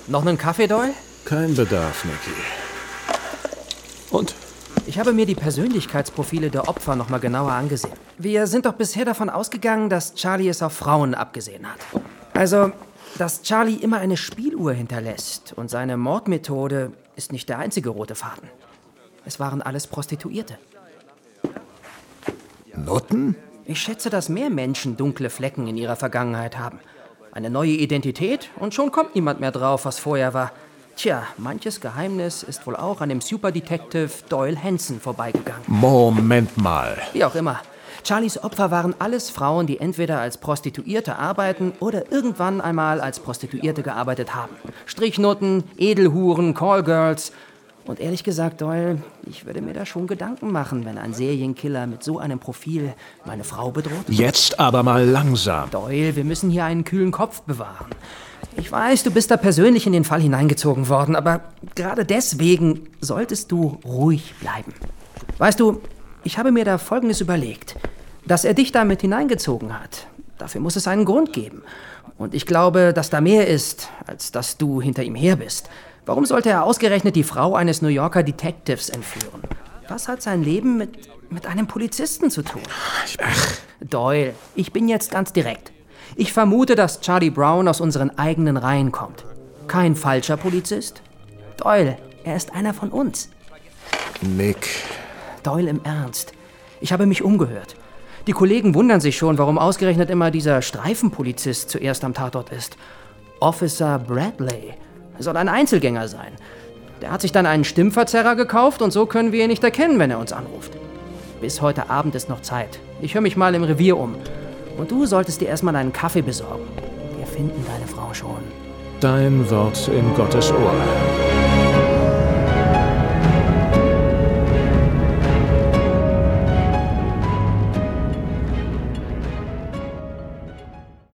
Noch einen Kaffee, Doyle? Kein Bedarf, Nicky. Und? Ich habe mir die Persönlichkeitsprofile der Opfer nochmal genauer angesehen. Wir sind doch bisher davon ausgegangen, dass Charlie es auf Frauen abgesehen hat. Also, dass Charlie immer eine Spieluhr hinterlässt und seine Mordmethode ist nicht der einzige rote Faden. Es waren alles Prostituierte. Nutten? Ich schätze, dass mehr Menschen dunkle Flecken in ihrer Vergangenheit haben. Eine neue Identität und schon kommt niemand mehr drauf, was vorher war. Tja, manches Geheimnis ist wohl auch an dem Superdetective Doyle Hanson vorbeigegangen. Moment mal. Wie auch immer. Charlies Opfer waren alles Frauen, die entweder als Prostituierte arbeiten oder irgendwann einmal als Prostituierte gearbeitet haben. Strichnutten, Edelhuren, Callgirls. Und ehrlich gesagt, Doyle, ich würde mir da schon Gedanken machen, wenn ein Serienkiller mit so einem Profil meine Frau bedroht. Jetzt aber mal langsam. Doyle, wir müssen hier einen kühlen Kopf bewahren. Ich weiß, du bist da persönlich in den Fall hineingezogen worden, aber gerade deswegen solltest du ruhig bleiben. Weißt du, ich habe mir da Folgendes überlegt. Dass er dich damit hineingezogen hat, dafür muss es einen Grund geben. Und ich glaube, dass da mehr ist, als dass du hinter ihm her bist. Warum sollte er ausgerechnet die Frau eines New Yorker Detectives entführen? Was hat sein Leben mit einem Polizisten zu tun? Doyle, ich bin jetzt ganz direkt. Ich vermute, dass Charlie Brown aus unseren eigenen Reihen kommt. Kein falscher Polizist. Doyle, er ist einer von uns. Nick. Doyle, im Ernst. Ich habe mich umgehört. Die Kollegen wundern sich schon, warum ausgerechnet immer dieser Streifenpolizist zuerst am Tatort ist. Officer Bradley soll ein Einzelgänger sein. Der hat sich dann einen Stimmverzerrer gekauft und so können wir ihn nicht erkennen, wenn er uns anruft. Bis heute Abend ist noch Zeit. Ich höre mich mal im Revier um. Und du solltest dir erstmal einen Kaffee besorgen. Wir finden deine Frau schon. Dein Wort in Gottes Ohr.